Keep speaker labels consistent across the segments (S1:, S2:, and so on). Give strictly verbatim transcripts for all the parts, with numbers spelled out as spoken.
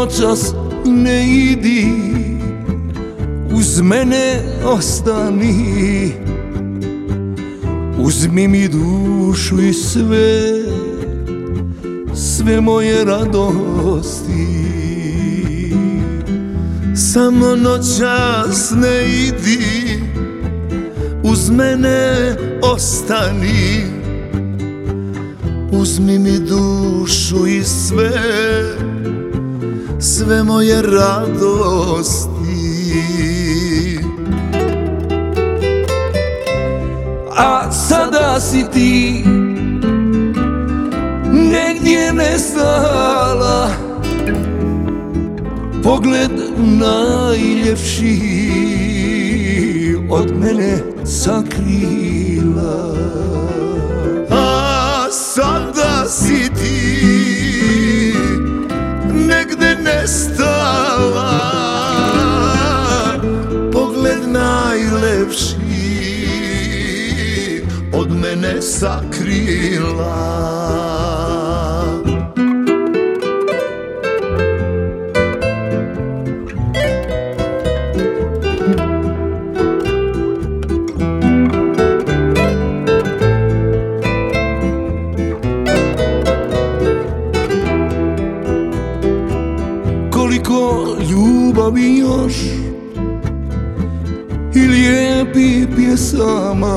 S1: noćas ne idi, uz mene ostani. Uzmi mi dušu i sve, sve moje radosti. Samo noćas ne idi, uz mene ostani. Uzmi mi dušu i sve, sve moje radosti. A sada si ti negdje nestala, pogled najljepši od mene sakrila. A sada si ti negde nestala, pogled najlepši od mene sakrila. Koliko ljubavi još i lijepih pjesama,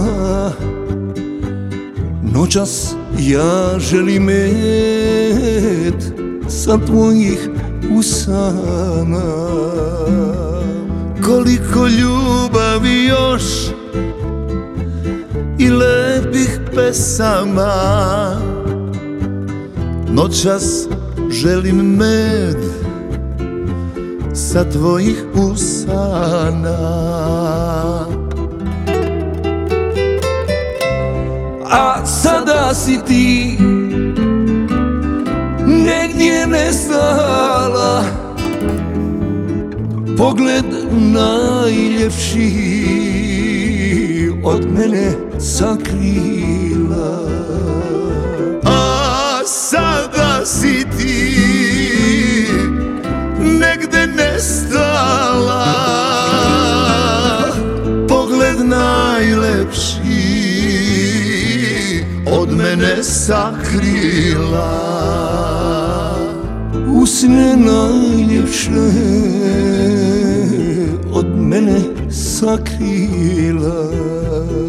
S1: noćas ja želim med sa tvojih usana. Koliko ljubavi još i lepih pesama, noćas želim med sa tvojih usana. A sada si ti negdje nestala, pogled najljepši od mene sakrila. A sada si ti negde nestala, pogled najlepši od mene sakrila. Usne najljepše od mene sakrila.